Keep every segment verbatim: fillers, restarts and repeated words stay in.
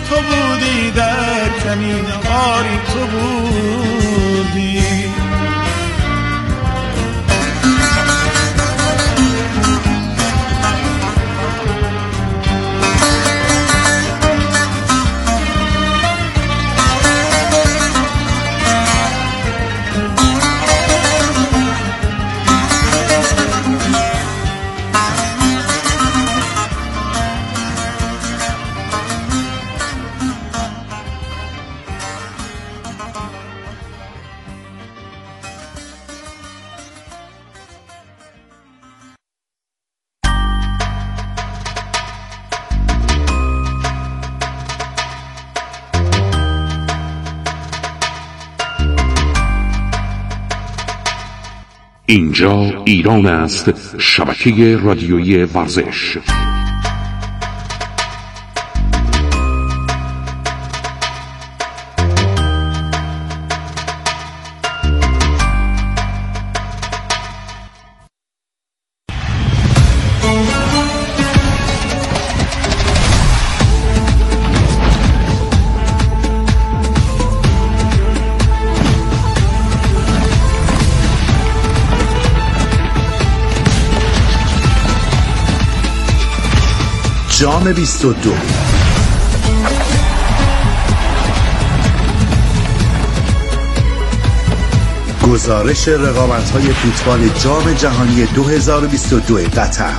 تو بودی، در کمین خاری تو بودی. اینجا ایران است، شبکه رادیویی ورزش. جام بیست و دو. گزارش رقابت‌های فوتبال جام جهانی دو هزار و بیست و دو قطر.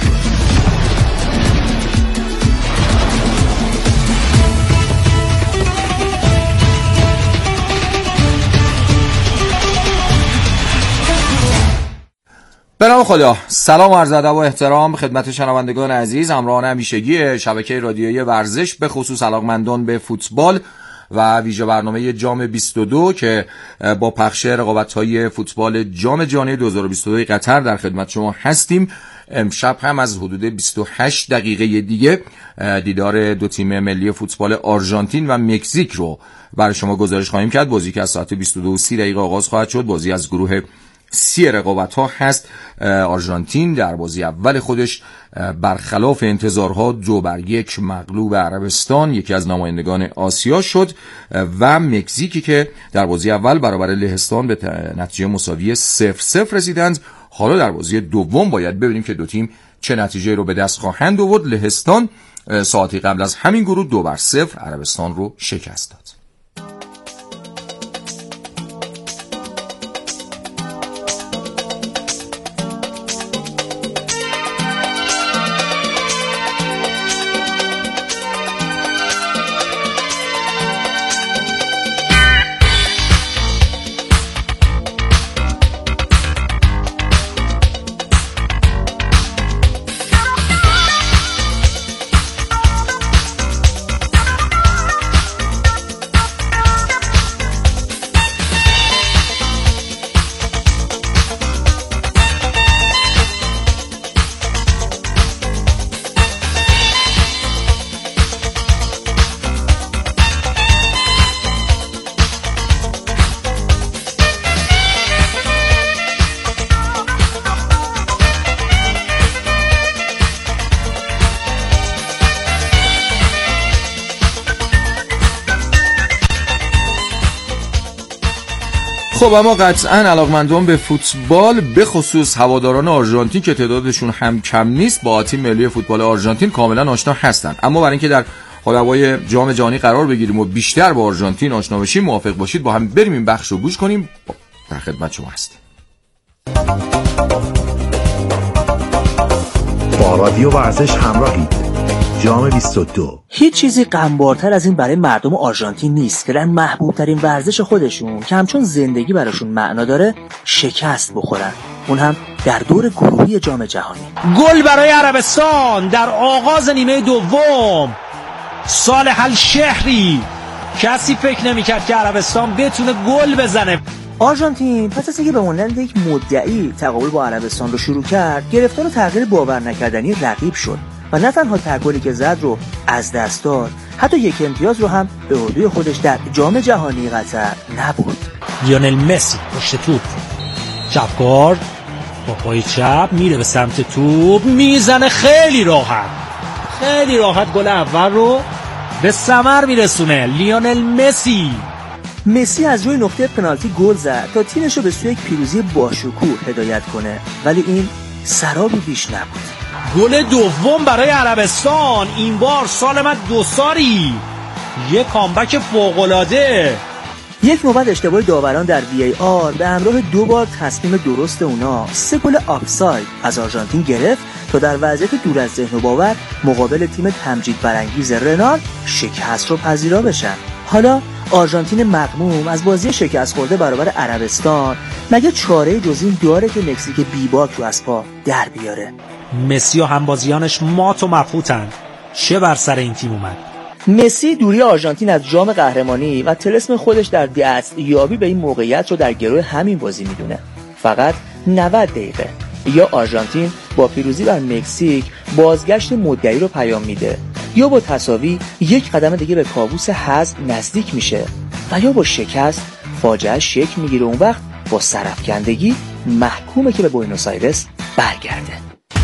به نام خدا. سلام و عرض ادب و احترام خدمت شنوندگان عزیز، همراهان همیشگی شبکه رادیویی ورزش، به خصوص علاقمندان به فوتبال و ویژه برنامه جام بیست و دو که با پخش رقابت‌های فوتبال جام جهانی دو هزار و بیست و دو قطر در خدمت شما هستیم. امشب هم از حدود بیست و هشت دقیقه دیگه دیدار دو تیم ملی فوتبال آرژانتین و مکزیک رو برای شما گزارش خواهیم کرد. بازی که از ساعت بیست و دو و سی دقیقه آغاز خواهد شد. بازی از گروه سی رقابت ها هست. آرژانتین در بازی اول خودش برخلاف انتظارها دو بر یک مغلوب عربستان، یکی از نمایندگان آسیا شد، و مکزیکی که در بازی اول برابر لهستان به نتیجه مساوی صفر صفر رسیدند. حالا در بازی دوم باید ببینیم که دو تیم چه نتیجه رو به دست خواهند آورد. لهستان ساعتی قبل از همین گروه دو بر صفر عربستان رو شکست داد. خب اما قطعاً علاقمندان به فوتبال، به خصوص هواداران آرژانتین که تعدادشون هم کم نیست، با تیم ملی فوتبال آرژانتین کاملا آشنا هستن. اما برای اینکه در حلبای جام جهانی قرار بگیریم و بیشتر با آرژانتین آشنا بشیم، موافق باشید با هم بریم این بخش رو گوش کنیم. در خدمت شما هستیم. با رادیو ورزش همراهید. جام بیست و دو. هیچ چیزی غمبارتر از این برای مردم آرژانتین نیست که در محبوب ترین ورزش خودشون که همچون زندگی براشون معنا داره شکست بخورن، اون هم در دور گروهی جام جهانی. گل برای عربستان در آغاز نیمه دوم. صالح الشهری، کسی فکر نمی‌کرد که عربستان بتونه گل بزنه. آرژانتین پس از اینکه به مانند یک مدعی تقابل با عربستان رو شروع کرد، گرفتار تغییر باور نکردنی رقیب شد و نه تنها تگلی که زد رو از دست داد، حتی یک امتیاز رو هم به اردوی خودش در جام جهانی قطر نبرد. لیونل مسی پشت توپ، چپکار با پای چپ میره به سمت توپ، میزنه خیلی راحت خیلی راحت گل اول رو به ثمر میرسونه. لیونل مسی مسی از روی نقطه پنالتی گل زد تا تیمش رو به سوی یک پیروزی باشکوه هدایت کنه، ولی این سرابی بیش نبود. گل دوم برای عربستان، این بار سالمت دوساری، یک کامبک فوق‌العاده. یک نوبت اشتباه داوران در وی ای آر به همراه دو بار تصمیم درست اونا سه گل آفساید از آرژانتین گرفت تا در وضعیت دور از ذهن و باور مقابل تیم تمجید برانگیز رنال شکست رو پذیرا بشن. حالا آرژانتین مغموم از بازی شکست خورده برابر عربستان مگه چاره جز این داره که مکزیک بیباک رو از پا در بیاره؟ مسی و همبازیانش مات و مبهوتن. چه بر سر این تیم اومد؟ مسی دوری آرژانتین از جام قهرمانی و طلسم خودش در دستیابی به این موقعیت رو در گروه همین بازی میدونه. فقط نود دقیقه یا آرژانتین با پیروزی بر مکزیک بازگشت مدعی رو پیام میده، یا با تساوی یک قدم دیگه به کابوس حذف نزدیک میشه، و یا با شکست فاجعه شکل میگیره. اون وقت با سرافکندگی محکومه که به بوئنوس آیرس برگرده.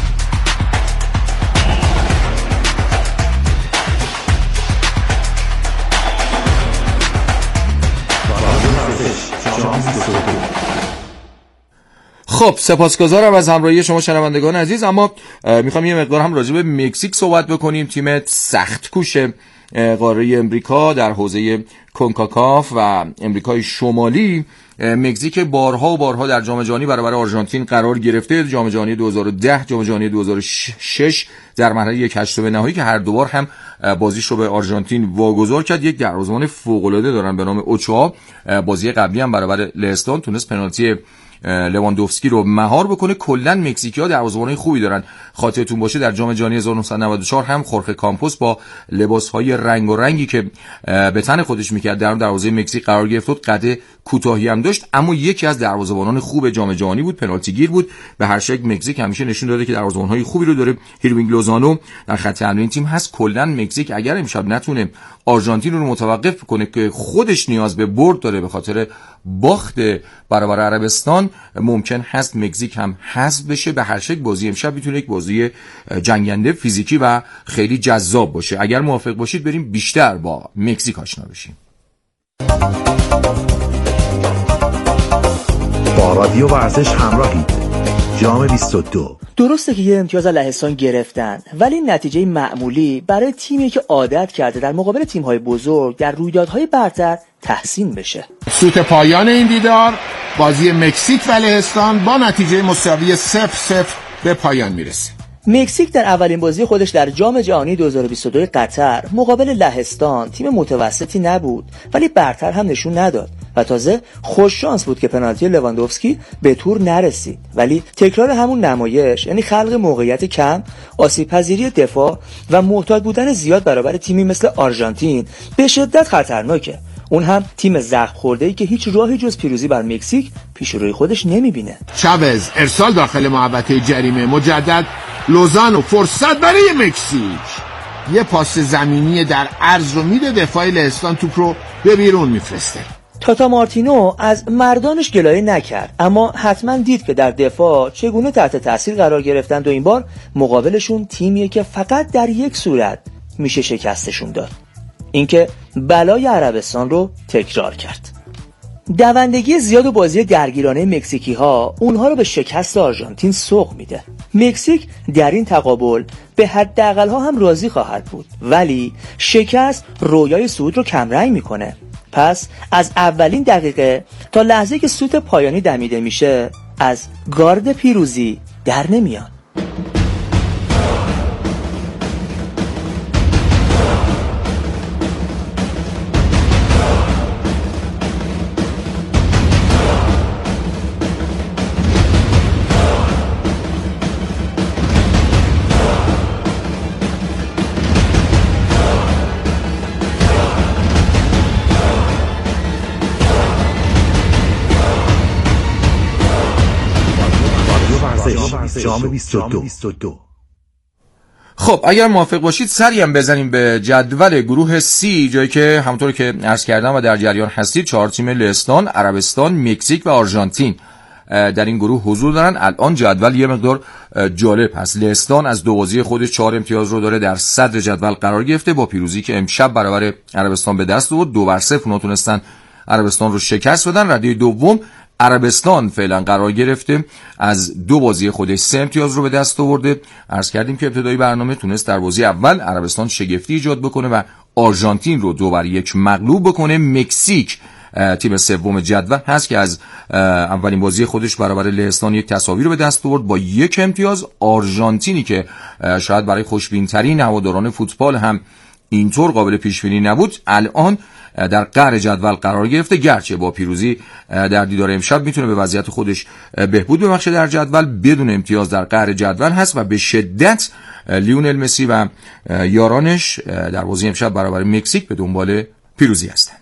خب سپاسگزارم از همراهی شما شنوندگان عزیز. اما میخوام یه مقدار هم راجع به مکزیک صحبت بکنیم. تیم سخت کوش قاره امریکا در حوزه کنکاکاف و امریکای شمالی، مکزیک بارها و بارها در جام جهانی برابر آرژانتین قرار گرفته. جام جهانی دو هزار و ده، جام جهانی دو هزار و شش در مرحله یک هشتم نهایی که هر دوبار هم بازیش رو به آرژانتین واگذار کرد. یک دروازه‌بان فوق‌العاده دارن به نام اوچوا. بازی قبلی هم برابر لهستان تونست پنالتی لواندوفسکی رو مهار بکنه. کلا مکزیکی‌ها دروازه‌بانای خوبی دارن. خاطرتون باشه در جام جهانی هزار و نهصد و نود و چهار هم خورخه کامپوس با لباس‌های رنگ و رنگی که به تن خودش می‌کرد در دروازه مکزیک قرار گرفت و قد کوتاهی هم داشت، اما یکی از دروازه‌بانان خوب جام جهانی بود، پنالتی گیر بود. به هر شکل مکزیک همیشه نشون داده که دروازه‌بان‌های خوبی رو داره. هیروینگ لوزانو در خط حمله تیم هست. کلا مکزیک اگر امشب نتونه آرژانتین رو متوقف کنه که خودش نیاز به برد داره به خاطر باخت برابر عربستان، ممکن هست مکزیک هم حذف بشه. به هر شکل بازی امشب میتونه یک بازی جنگنده، فیزیکی و خیلی جذاب باشه. اگر موافق باشید بریم بیشتر با مکزیک آشنا بشیم. با رادیو ورزش همراهید. جام بیست و دو. درسته که یه امتیاز لهستان گرفتن، ولی نتیجه معمولی برای تیمی که عادت کرده در مقابل تیم‌های بزرگ در رویدادهای برتر تحسین بشه. سوت پایان این دیدار بازی مکزیک و لهستان با نتیجه مساوی صفر صفر به پایان میرسه. مکزیک در اولین بازی خودش در جام جهانی دو هزار و بیست و دو قطر مقابل لهستان تیم متوسطی نبود، ولی برتر هم نشون نداد و تازه خوش شانس بود که پنالتی لواندوفسکی به تور نرسید. ولی تکرار همون نمایش، یعنی خلق موقعیت کم، آسیب پذیری دفاع و محتاط بودن زیاد برابر تیمی مثل آرژانتین به شدت خطرناکه. اون هم تیم زخم خورده‌ای که هیچ راهی جز پیروزی بر مکزیک پیش روی خودش نمیبینه. چاوز ارسال داخل محوطه جریمه، مجدد لوزانو فرصت برای مکزیک، یه پاس زمینی در عرض رو میده، دفاع لهستان توپ رو به بیرون میفرسته. تاتا مارتینو از مردانش گلایه نکرد، اما حتما دید که در دفاع چگونه تحت تاثیر قرار گرفتند و این بار مقابلشون تیمیه که فقط در یک صورت میشه شکستشون داد، اینکه بلای عربستان رو تکرار کرد. دوندگی زیاد و بازی درگیرانه مکزیکی ها اونها رو به شکست آرژانتین سوق میده. مکزیک در این تقابل به حداقل ها هم راضی خواهد بود، ولی شکست رویای صعود رو کمرنگ میکنه. پس از اولین دقیقه تا لحظه که سوت پایانی دمیده میشه از گارد پیروزی در نمیاد. جام بیست و دو. خب اگر موافق باشید سری هم بزنیم به جدول گروه سی، جایی که همونطور که عرض کردم و در جریان هستید چهار تیم لهستان، عربستان، مکزیک و آرژانتین در این گروه حضور دارن. الان جدول یه مقدار جالب هست. لهستان از دو بازی خودش چهار امتیاز رو داره، در صدر جدول قرار گرفته با پیروزی که امشب برابر عربستان به دست آورد. دو بر صفر اونا تونستن عربستان رو شکست بدن. رده دوم عربستان فعلا قرار گرفته، از دو بازی خودش سه امتیاز رو به دست آورده. عرض کردیم که ابتدای برنامه تونست در بازی اول عربستان شگفتی ایجاد بکنه و آرژانتین رو دو بر یک مغلوب بکنه. مکزیک تیم سوم جدول هست که از اولین بازی خودش برابر لهستان یک تساوی رو به دست آورد با یک امتیاز. آرژانتینی که شاید برای خوشبین‌ترین هواداران فوتبال هم اینطور قابل پیش بینی نبود، الان در قعر جدول قرار گرفته، گرچه با پیروزی در دیدار امشب میتونه به وضعیت خودش بهبود ببخشه در جدول. بدون امتیاز در قعر جدول هست و به شدت لیونل مسی و یارانش در بازی امشب برابر مکزیک به دنبال پیروزی هستند.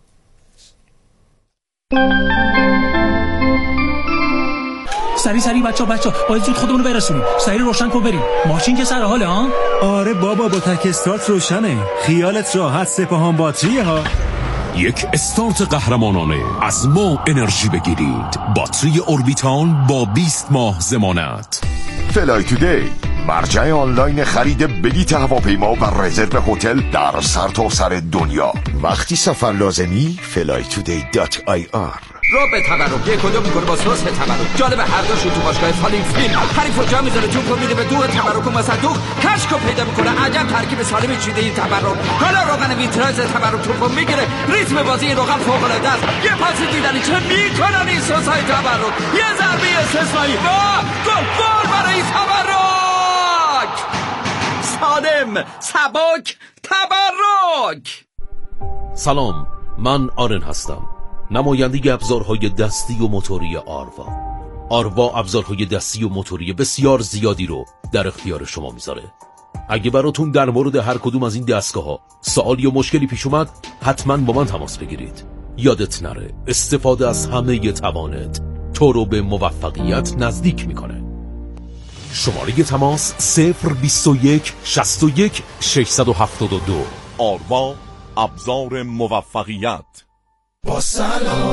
سری سری بچا بچا باید زود خودمون رو برسونیم. سری روشن کن بریم. ماشین که سر حاله ها؟ آره بابا با تک استارت روشنه. خیالت راحت، سپاهان باتریه ها. یک استارت قهرمانانه از ما انرژی بگیرید. باتری اوربیتال با بیست ماه ضمانت. فلای تودی، مرجع آنلاین خرید بلیط هواپیما و رزرو هتل در سرتاسر دنیا. وقتی سفر لازمی فلای تودی دات آی آر. رو به تبرک یک کدوم میکنه با سوس تبرک. جالب هر دوشون تو باشگاه سالین فیلم حریفو جا میذاره توپو میده به دو تبرک و صندوق کشکو پیدا میکنه. عجب ترکیب سالمی چیده این تبرک. حالا روغن ویتراژ تبرک توپو میگیره، ریتم بازی این روغن فوق العاده است. یه پاس دیدنی چه میکنن این سوسای تبرک. یه ضربه استثنایی و گل گل برای تبرک. سالم سبک تبرک. سلام، من آرن هستم، نماینده ابزارهای دستی و موتوری آروا. آروا ابزارهای دستی و موتوری بسیار زیادی رو در اختیار شما میذاره. اگه براتون در مورد هر کدوم از این دستگاه‌ها سوالی یا مشکلی پیش اومد، حتما با من تماس بگیرید. یادت نره استفاده از همه توانت تو رو به موفقیت نزدیک میکنه. شماره تماس صفر بیست و یک شصت و یک ششصد و هفتاد و دو. آروا، ابزار موفقیت. با سلام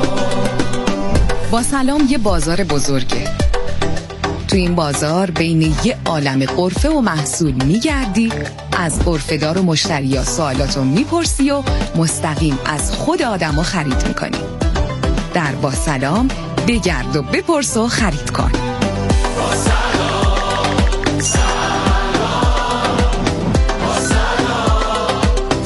با سلام یه بازار بزرگه. تو این بازار بین یه عالم غرفه و محصول میگردی، از غرفه‌دار و مشتریا سوالاتو میپرسی و مستقیم از خود آدمو خرید میکنی. در با سلام بگرد و بپرس و خرید کن. با سلام سلام با سلام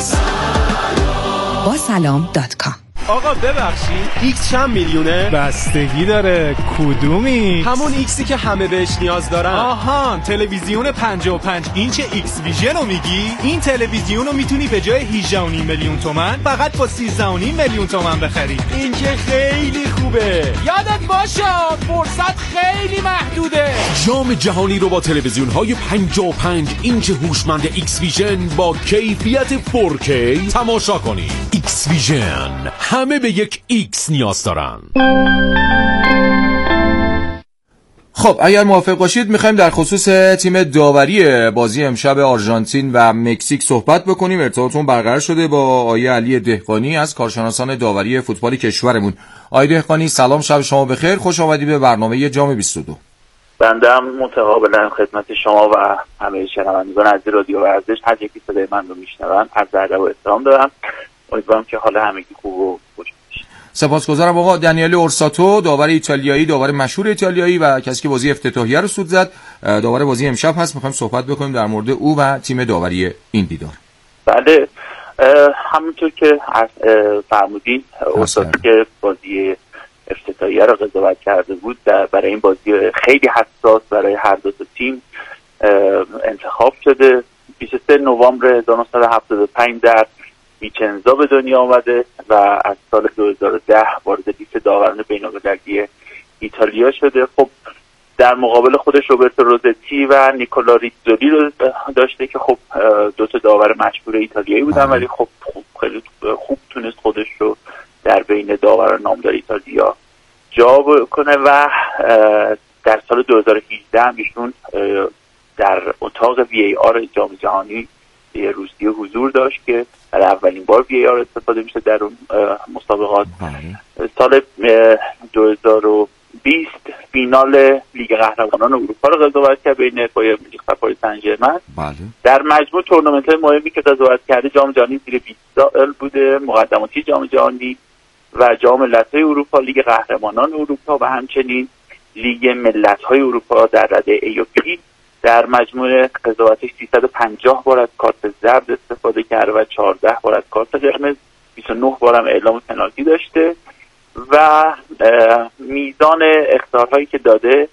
سلام با سلام دات کام. آقا ببخشید ایکس چند میلیونه؟ بستگی داره کدومی؟ همون ایکسی که همه بهش نیاز دارن. آهان، تلویزیون پنجاه و پنج اینچ ایکس ویژن رو میگی؟ این تلویزیون رو میتونی به جای هجده و نیم میلیون تومن فقط با سیزده و نیم میلیون تومن بخری. این که خیلی خوبه. یادت باشه فرصت خیلی محدوده. جام جهانی رو با تلویزیون های پنجاه و پنج اینچ هوشمند ایکس ویژن با کیفیت فور کی تماشا کنید. ایکس ویژن، همه به یک ایکس نیاز دارن. خب اگر موافق باشید میخوایم در خصوص تیم داوری بازی امشب آرژانتین و مکزیک صحبت بکنیم. ارتباطمون برقرار شده با آقای علی دهقانی از کارشناسان داوری فوتبال کشورمون. آقای دهقانی سلام، شب شما بخیر، خوش آمدی به برنامه جام بیست و دو. بنده هم متقابلا خدمت شما و همه شنوندگان از رادیو ورزش هر یکی صدای من رو میشنون عرض ادب و احترام دارم. امیدوارم که حال همگی خوب و خوش باشه. سپاسگزارم آقا. دانیل اورساتو، داور ایتالیایی، داور مشهور ایتالیایی و کسی که بازی افتتاحیه رو سود زد، داور بازی امشب هست. می‌خوایم صحبت بکنیم در مورد او و تیم داوری این دیدار. بله، همونطور که فرمودین اورساتو که بازی افتتاحیه رو قضاوت کرده بود، برای این بازی خیلی حساس برای هر دو تا تیم انتخاب شده. بیست و سوم نوامبر هزار و نهصد و هفتاد و پنج در ویچنزا به دنیا آمده و از سال دو هزار و ده وارد لیست داوران بین‌المللی ایتالیا شده. خب در مقابل خودش روبرتو روزتی و نیکولا ریتزولی رو داشته که خب دو تا داور مشهور ایتالیایی بودن، ولی خب خیلی خوب تونست خودش رو در بین داوران نامدار ایتالیا جا کنه و در سال دو هزار و هجده هم ایشون در اتاق وی ای آر جام جهانی روسیه حضور داشت که در اولین بار وی ای آر استفاده میشه در اون مسابقات. سال دو هزار و بیست فینال لیگ قهرمانان اروپا رو قضاوت کرد بین بایر مونیخ و پاریس سن ژرمن. بله. در مجموع تورنمنت‌های مهمی که قضاوت کرده جام جهانی زیر بیست سال بوده، مقدماتی جام جهانی و جام ملت‌های اروپا، لیگ قهرمانان اروپا و همچنین لیگ ملت‌های اروپا در رده ای و بی. در مجموع قضاوتش سیصد و پنجاه بار از کارت زرد استفاده کرده و چهارده بار از کارت قرمز، بیست و نه بار هم اعلام پنالتی داشته و میزان اخطارهایی که داده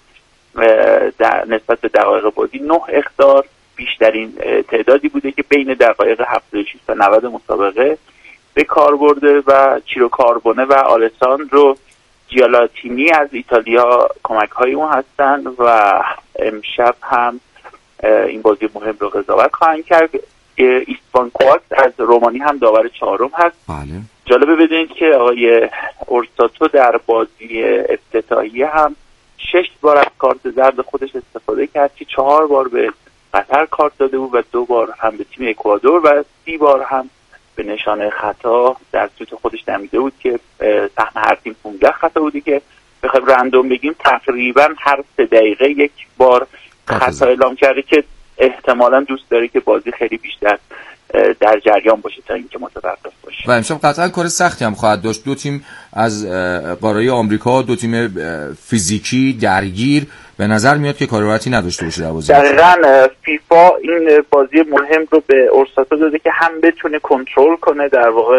در نسبت به دقایق بازی نه اخطار بیشترین تعدادی بوده که بین دقایق هفتاد و شش تا نود مسابقه به کار برده و چیرو کاربونه و آلساندرو جیالاتینی از ایتالیا کمک های اون هستن و امشب هم این بازی مهم رو قضاوت خواهند کرد. ایستوان کوواکس از رومانی هم داور چهارم هست. بله. جالبه بدونید که آقای اورساتو در بازی افتتاحیه هم شش بار از کارت زرد خودش استفاده کرد که چهار بار به قطر کارت داده بود و دو بار هم به تیم اکوادور و سی بار هم به نشانه خطا در سوت خودش دمیده بود که سهم هر تیم پانزده خطا بودی که بخوایم رندوم بگیم تقریبا هر سه دقیقه یک بار خطا اعلام کرده که احتمالاً دوست داره که بازی خیلی بیشتر در جریان باشه تا اینکه متوقف باشه. و امشب قطعا کار سختی هم خواهد داشت. دو تیم از قاره آمریکا، دو تیم فیزیکی درگیر، به نظر میاد که کار راحتی نداشته باشه در بازی. دقیقاً فیفا این بازی مهم رو به اورساتو داده که هم بتونه کنترل کنه، در واقع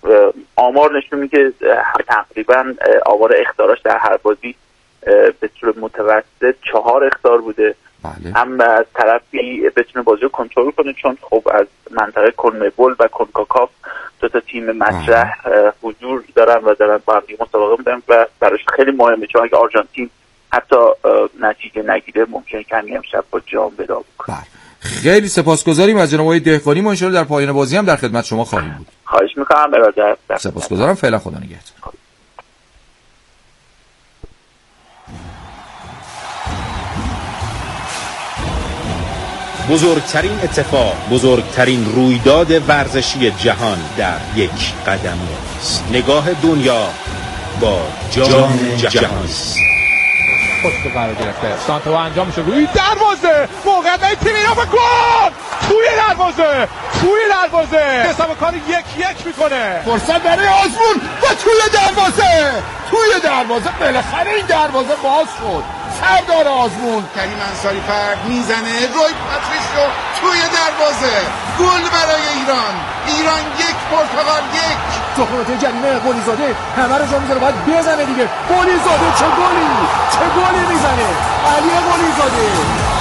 آمار نشون میده تقریبا آمار اخطاراش در هر بازی به صورت متوسط چهار اخطار بوده. بله. هم از طرفی بتونه بازی رو کنترل کنه چون خب از منطقه کنمبل و کنکاکاف دو تا تیم مطرح حضور دارن و دارن با هم مسابقه میدن و براش خیلی مهمه چون اگه آرژانتین حتی نتیجه نگیره ممکنه کمی امشب با جام ودا بکنه. خیلی سپاسگزاریم از جناب آقای دهقانی. ما ان شاءالله در پایان بازی هم در خدمت شما خواهیم بود. خواهش می‌کنم برادر. سپاسگزارم. فعلا خدا نگهدار. بزرگترین اتفاق، بزرگترین رویداد ورزشی جهان در یک قدم است. نگاه دنیا با جام جهانی. پست قرار گرفته. سانتو انجام میشه روی دروازه. موقعیت تیم ایران به گل! توی دروازه! توی دروازه! حساب کار یک یک میکنه. فرصت برای آزمون و توی دروازه! توی دروازه بالاخره این دروازه باز شد. سردار آزمون کریم انصاری فرد میزنه، روی پاتریشیو توی دروازه، گل برای ایران. ایران یک، پرتغال یک. تخمات جریمه قلیزاده همه رو جا میذاره، باید بزنه دیگه. قلیزاده چه گلی، چه گلی میزنه علی قلیزاده.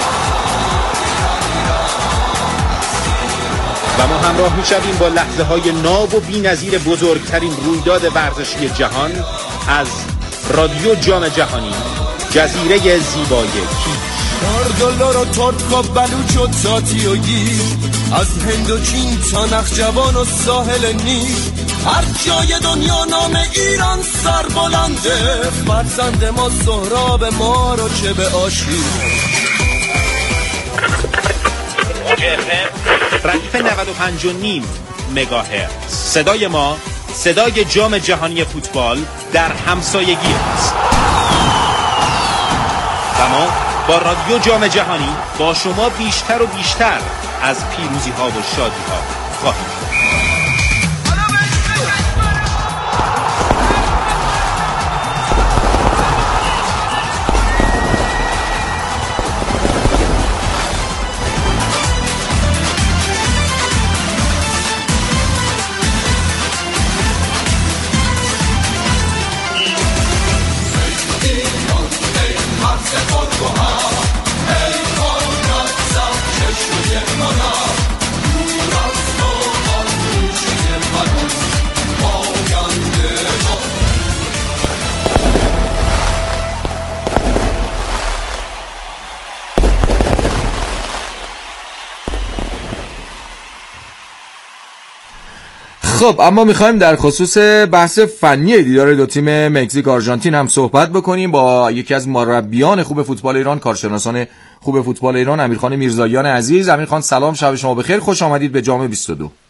و ما همراه میشویم با لحظه های ناب و بی‌نظیر بزرگترین رویداد ورزشی جهان از رادیو جام جهانی، جزیره زیبای کیش. دلار و ترک و بلوچ و تاتی و گیر، از هند و چین تا نخجوان و ساحل نیل، هر جای دنیا نام ایران سر بلنده. فرزند ما سهراب ما رو چه به آشیر. ردیف نود و پنج و نیم مگاهرتز. صدای ما صدای جام جهانی فوتبال در همسایگی است و ما با رادیو جام جهانی با شما بیشتر و بیشتر از پیروزی ها و شادی ها خواهیم شد. خب اما میخوایم در خصوص بحث فنی دیدار دو تیم مکزیک آرژانتین هم صحبت بکنیم با یکی از مربیان خوب فوتبال ایران، کارشناسان خوب فوتبال ایران، امیرخان میرزاییان عزیز. امیرخان سلام، شب شما بخیر، خوش آمدید به جام بیست و دو.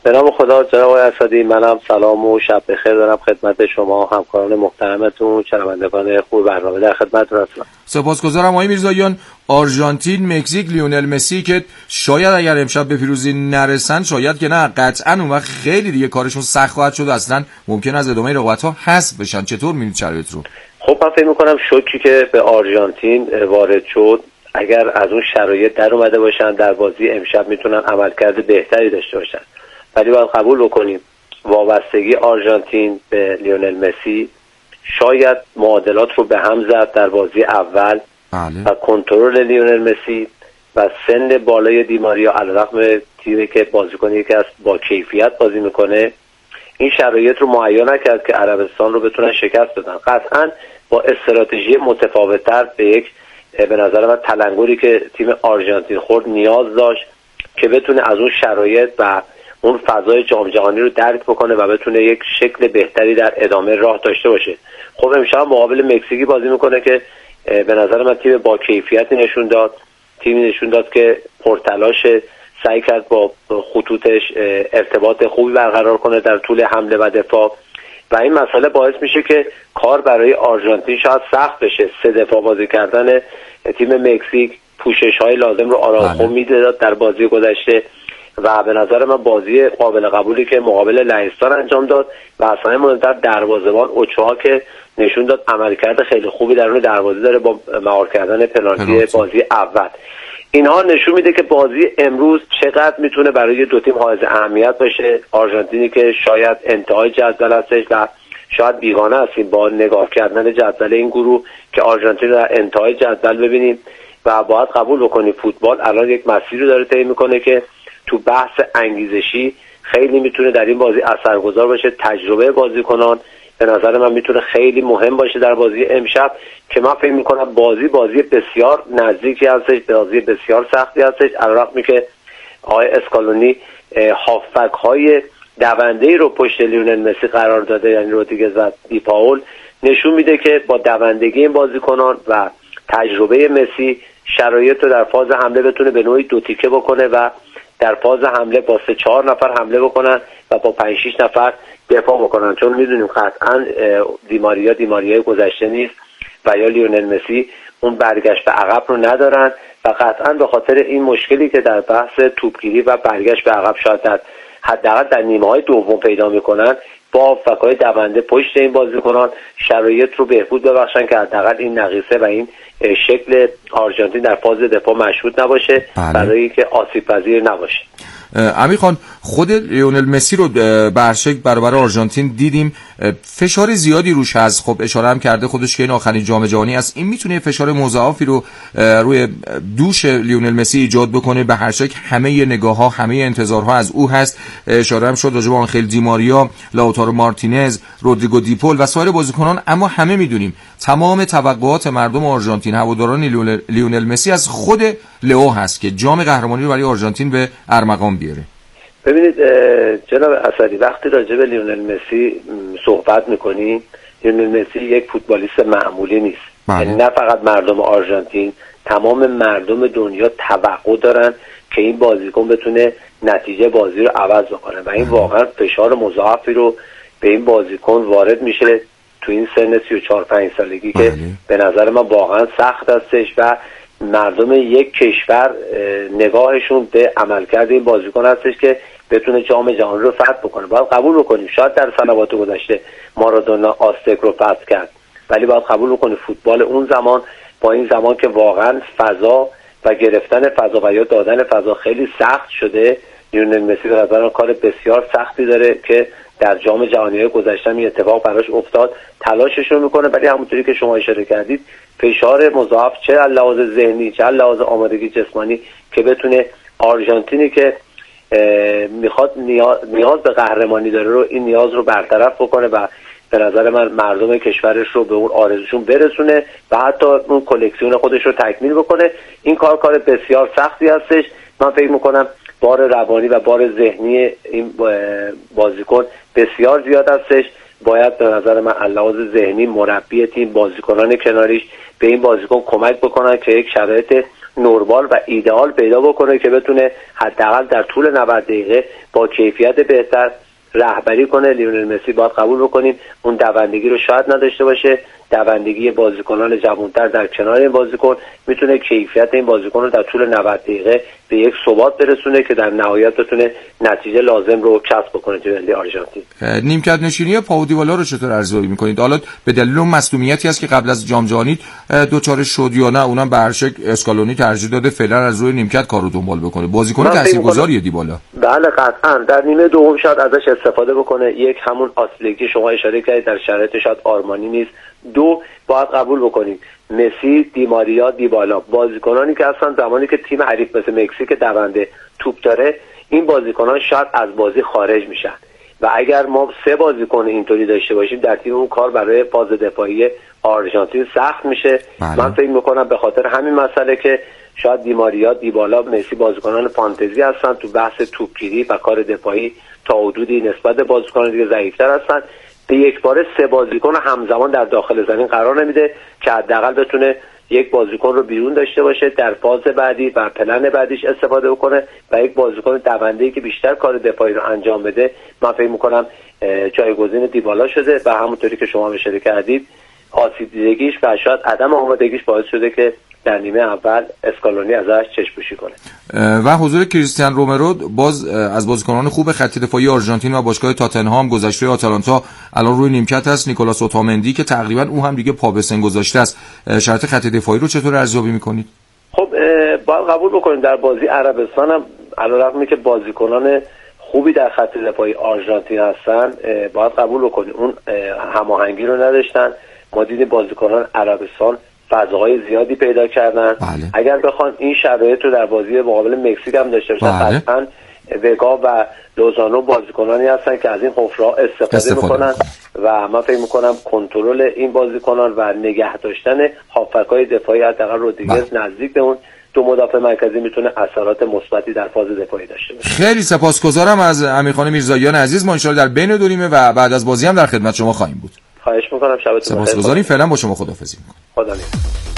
به نام خدا. جناب اسدی، منم سلام و شب بخیر دارم خدمت شما همکاران محترمتون، شنوندگان خوب برنامه، در خدمتتون هستم. سپاسگزارم آقای میرزاییان. آرژانتین، مکزیک، لیونل مسی که شاید اگر امشب به پیروزی نرسن، شاید که نه، قطعا اون وقت خیلی دیگه کارشون سخت خواهد شد، اصلا ممکن از ادامه رقابت‌ها حذف بشن. چطور می‌بینید شرایط رو؟ خب من فکر می‌کنم شوکی که به آرژانتین وارد شد، اگر از اون شرایط در اومده باشن در بازی امشب میتونن عملکرد بهتری داشته باشن، ولی باید قبول بکنیم وابستگی آرژانتین به لیونل مسی شاید معادلات رو به هم زد در بازی اول. بله. و کنترل لیونل مسی و سن بالای دیماریا علیرغم تیمی که بازیکنی که از با کیفیت بازی میکنه این شرایط رو مهیا نکرد که عربستان رو بتونن شکست بدن. قطعا با استراتژی متفاوت‌تر به یک به نظر من تلنگری که تیم آرژانتین خورد نیاز داشت که بتونه از اون شرایط و اون فضای جام جهانی رو درک بکنه و بتونه یک شکل بهتری در ادامه راه داشته باشه. خب امشب مقابل مکزیکی بازی میکنه که به نظر من تیم با کیفیتی نشون داد، تیمی نشون داد که پرتلاش، سعی کرد با خطوطش ارتباط خوبی برقرار کنه در طول حمله و دفاع و این مسئله باعث میشه که کار برای آرژانتین شاید سخت بشه. سه دفاع بازی کردن تیم مکزیک پوشش های لازم رو آراخو میداد در بازی گذشته و به نظر من بازی قابل قبولی که مقابل لهستان انجام داد و اصلا مهمتر دروازه‌بان اوچوها که نشون داد عملکرد خیلی خوبی درون دروازه داره با مهار کردن پنالتی بازی اول. اینها نشون میده که بازی امروز چقدر میتونه برای دو تیم حائز اهمیت باشه. آرژانتینی که شاید انتهای جدول هستش و شاید بیگانه هستیم با نگاه کردن جدول این گروه که آرژانتین رو در انتهای جدول ببینیم و باید قبول بکنیم فوتبال الان یک مسیری داره طی میکنه که تو بحث انگیزشی خیلی میتونه در این بازی اثرگذار باشه. تجربه بازیکنان به نظر من میتونه خیلی مهم باشه در بازی امشب که من فکر میکنم بازی بازی بسیار نزدیکی هستش، بازی بسیار سختی هستش، علاوه که آقای اسکالونی هافبک های دونده‌ای رو پشت لیونل مسی قرار داده، یعنی رودریگز و دی پاول، نشون میده که با دوندگی این بازیکنان و تجربه مسی شرایط رو در فاز حمله بتونه به نوعی دو تیکه بکنه و در فاز حمله با سه چهار نفر حمله بکنن و با پنج شش نفر دفاع بکنن، چون میدونیم قطعا دیماریا دیماریای گذشته نیست و یا لیونل مسی اون برگشت به عقب رو ندارن و قطعا به خاطر این مشکلی که در بحث توپگیری و برگشت به عقب شاید در حداقل در نیمه‌های دوم پیدا میکنن با فکای دونده پشت این بازیکنان شرایط رو بهبود ببخشن که حداقل این نقیصه و این شکل آرژانتین در فاز دفاع مشهود نباشه. بله. برای اینکه آسیب پذیر نباشه. امیر خان، خود لیونل مسی رو به شکل برابر آرژانتین دیدیم، فشار زیادی روش هست. خب اشاره هم کرده خودش که این آخرین جام جهانی است، این میتونه فشار مضاعفی رو روی دوش لیونل مسی ایجاد بکنه. به هر شکل همه نگاه‌ها، همه انتظارها از او هست. اشاره هم شد راجع به آنخل دیماریا، لاوتارو مارتینز، رودریگو دیپول و سایر بازیکنان، اما همه میدونیم تمام توقعات مردم آرژانتین، هواداران لیونل مسی از خود لئو هست که جام قهرمانی رو برای آرژانتین به ارمغان بیاره. ببینید جناب اسدی، وقتی راجع به لیونل مسی صحبت میکنی، لیونل مسی یک فوتبالیست معمولی نیست. یعنی نه فقط مردم آرژانتین، تمام مردم دنیا توقع دارن که این بازیکن بتونه نتیجه بازی رو عوض بکنه و این واقعا فشار مضاعفی رو به این بازیکن وارد میشه تو این سن سی و چهار پنج سالگی که به نظر من واقعا سخت هستش و مردم یک کشور نگاهشون به عملکرد این بازیکن هستش که بتونه جام جهانی رو فتح بکنه. باید قبول بکنیم شاید در سنوات گذشته مارادونا آستک رو فتح کرد، ولی باید قبول بکنیم فوتبال اون زمان با این زمان که واقعا فضا و گرفتن فضا و یا دادن فضا خیلی سخت شده، لیونل مسی به نظر من کار بسیار سختی داره که در جام جهانی گذشته این اتفاق براش افتاد. تلاشش رو میکنه ولی همونطوری که شما اشاره کردید فشار مضاعف چه از لحاظ ذهنی چه از لحاظ آمادگی جسمانی که بتونه آرژانتینی که میخواد نیاز, نیاز به قهرمانی داره رو این نیاز رو برطرف بکنه و به نظر من مردم کشورش رو به اون آرزوشون برسونه و حتی اون کلکسیون خودش رو تکمیل بکنه. این کار کار بسیار سختی هستش. من فکر میکنم بار روانی و بار ذهنی این بازیکن بسیار زیاد هستش. باید به نظر من لحاظ ذهنی مربی تیم، بازیکنان کناریش به این بازیکن کمک بکنن که یک شرایط نورمال و ایدئال پیدا بکنه که بتونه حداقل در طول نود دقیقه با کیفیت بهتر رهبری کنه. لیونل مسی باید قبول بکنیم اون دوندگی رو شاید نداشته باشه، دوندگی بازیکنان جوان‌تر در کنار این بازیکن میتونه کیفیت این بازیکن رو در طول نود دقیقه به یک ثبات برسونه که در نهایت بتونه نتیجه لازم رو کسب بکنه توی ملی آرژانتین. نیمکت نشینی پائو دیبالا رو چطور ارزیابی می‌کنید؟ حالا به دلیل اون مصونیتی است که قبل از جام جهانی دوچار شد یا نه، اونم به هر شکل اسکالونی ترجیح داده فعلا از روی نیمکت کارو دنبال بکنه. بازیکن تاثیرگذاریه دیبالا. بله قطعاً در نیمه دوم شاید ازش استفاده بکنه. یک همون آسیلگی شما اشاره کردید در شرایط شاید آرمانی نیست. دو باید قبول بکنیم مسی، دیماریا، دیبالا بازیکنانی که اصلا زمانی که تیم حریف مثل مکزیک دونده توپ داره این بازیکنان شاید از بازی خارج میشن و اگر ما سه بازیکن اینطوری داشته باشیم در تیم اون کار برای فاز دفاعی آرژانتین سخت میشه. بله. من فکر میکنم به خاطر همین مسئله که شاید دیماریا، دیبالا، مسی بازیکنان فانتزی هستن تو بحث توپگیری و کار دفاعی تا حدودی نسبت به بازیکنان دیگه ضعیف‌تر هستن. به یک باره سه بازیکن همزمان در داخل زمین قرار نمیده که حداقل بتونه یک بازیکن رو بیرون داشته باشه در فاز بعدی و پلن بعدیش استفاده بکنه و یک بازیکن دونده‌ای که بیشتر کار دفاعی رو انجام بده. من فکر می‌کنم جایگزین دیبالا شده و همونطوری که شما اشاره کردید آسیب دیدگیش و شاید عدم آمادگیش باعث شده که در نیمه اول اسکالونی ازش چشم‌پوشی کنه. و حضور کریستیان رومرو باز از بازیکنان خوب خط دفاعی آرژانتین و باشگاه تاتنهام گذشته آتالانتا الان روی نیمکت هست. نیکولاس اوتامندی که تقریبا او هم دیگه پا به سن گذاشته است. شرط خط دفاعی رو چطور ارزیابی می‌کنید؟ خب باید قبول بکنیم در بازی عربستان هم علیرغم که بازیکنان خوبی در خط دفاعی آرژانتین هستن باید قبول بکنیم اون هماهنگی رو نداشتن. ما دیدیم بازیکنان عربستان فضاهای زیادی پیدا کردن. بله. اگر بخوان این شرایط رو در بازی مقابل مکزیک هم داشته باشن بله. قطعاً وگا و لوزانو بازیکنانی هستن که از این حفره‌ها استفاده, استفاده بکنن و من فکر می‌کنم کنترل این بازیکنان و نگه داشتن هافبک‌های دفاعی حداقل رودریگز بله. نزدیک به اون دو مدافع مرکزی میتونه اثرات مثبتی در فاز دفاعی داشته باشه. خیلی سپاسگزارم از امیرخان میرزاییان عزیز. ما ان شاءالله در بین دو نیمه و بعد از بازی هم در خدمت شما خواهیم بود. خواهش می‌کنم شبتون بخیر. سپاسگزاریم. فعلا با شما خداحافظی می‌کنم. خدا نگهدار.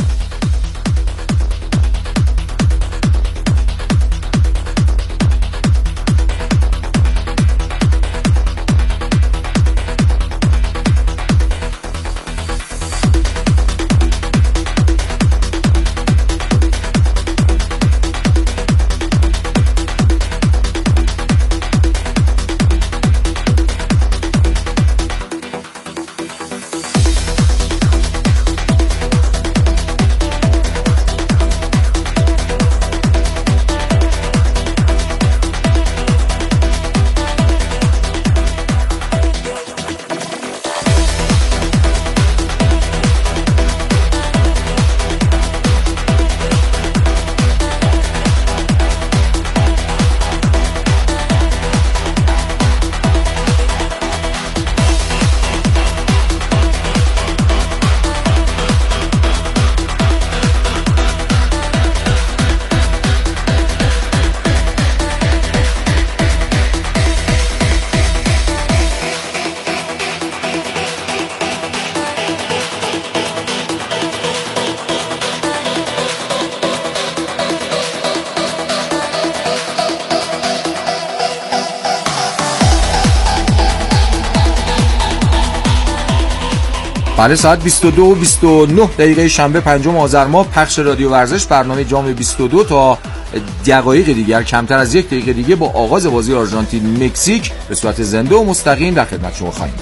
بله ساعت بیست و دو و بیست و نه دقیقه شنبه پنجم آذر ماه پخش رادیو ورزش برنامه جام بیست و دو تا دقایق دیگر کمتر از یک دقیقه دیگه با آغاز بازی آرژانتین مکزیک به صورت زنده و مستقیم در خدمت شما خواهیم.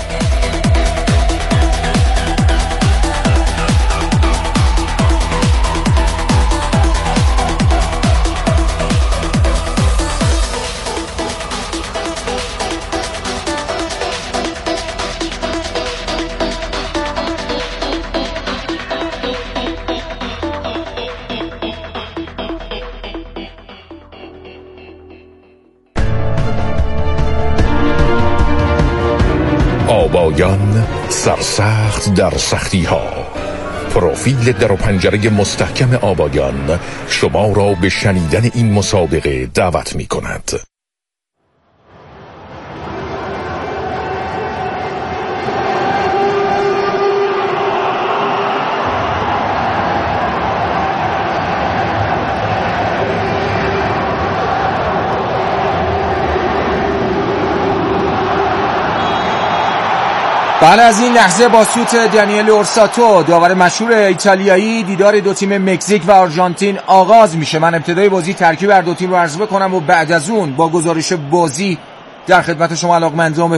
آبایان سرسخت در سختی ها. پروفیل در و پنجره مستحکم آبایان شما را به شنیدن این مسابقه دعوت می کند. بعد از این لحظه با سوت دانیل اورساتو داور مشهور ایتالیایی دیدار دو تیم مکزیک و آرژانتین آغاز میشه. من ابتدای بازی ترکیب هر دو تیم رو عرض بکنم و بعد از اون با گزارش بازی در خدمت شما علاقمندان به